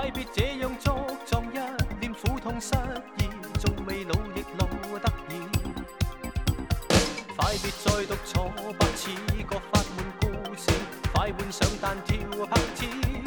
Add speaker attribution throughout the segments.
Speaker 1: 快別這樣作狀，一臉苦痛失意，仲未老亦老得意。快別再讀錯白似個發悶故事，快換上彈跳拍子。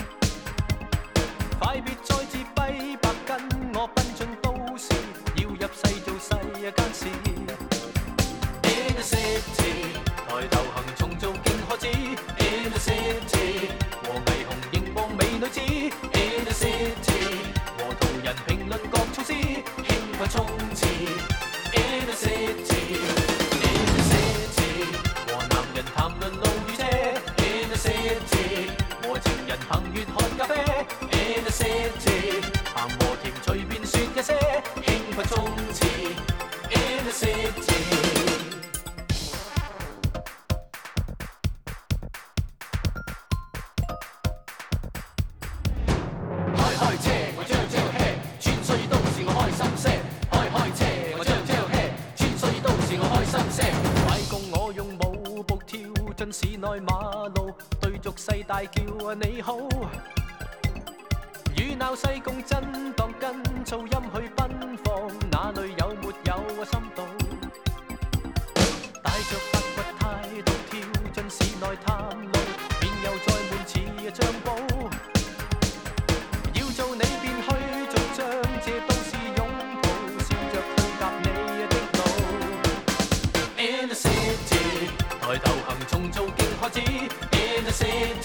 Speaker 1: 快別再自閉白跟我奔進都市，要入世做世間事。In the city， 抬頭行重做勁學子。In the city， 和霓虹熒光美女子。In the city， 和途人評論各措施，輕快衝刺。In the city，In the city， 和男人談論路與車。In the city， 和情人憑月喝咖啡。In the city， 鹹和甜隨便說一些，輕快衝刺。In the city。開車，我將車，穿梭都市我開心些。開車，我將車，穿梭都市我開心些。快共我用舞步跳進市內馬路，對俗世大叫你好。與鬧世共震盪，跟噪音去奔放，哪裏有沒有深度？帶着發掘態度跳進市內探路，便又再悶似張寶。要做你便去做，將這都市擁抱，笑着去踏你的路。In the city， 抬頭行重做勁學子。In the city，